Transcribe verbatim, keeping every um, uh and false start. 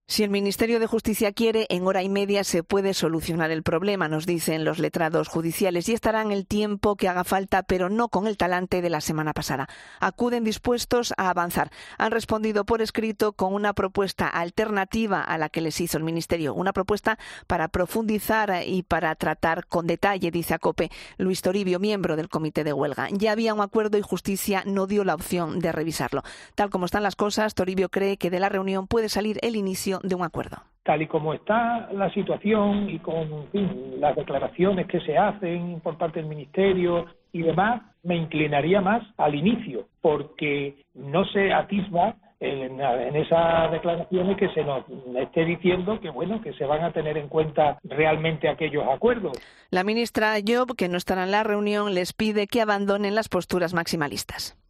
Si el Ministerio de Justicia quiere, en hora y media se puede solucionar el problema, nos dicen los letrados judiciales, y estarán el tiempo que haga falta, pero no con el talante de la semana pasada. Acuden dispuestos a avanzar. Han respondido por escrito con una propuesta alternativa a la que les hizo el Ministerio, una propuesta para profundizar y para tratar con detalle, dice a COPE Luis Toribio, miembro del comité de huelga. Ya había un acuerdo y Justicia no dio la opción de revisarlo. Tal como están las cosas, Toribio cree que de la reunión puede salir el inicio de un acuerdo. Tal y como está la situación y con en fin, las declaraciones que se hacen por parte del Ministerio y demás, me inclinaría más al inicio, porque no se atisba en, en esas declaraciones que se nos esté diciendo que bueno que se van a tener en cuenta realmente aquellos acuerdos. La ministra Llop, que no estará en la reunión, les pide que abandonen las posturas maximalistas.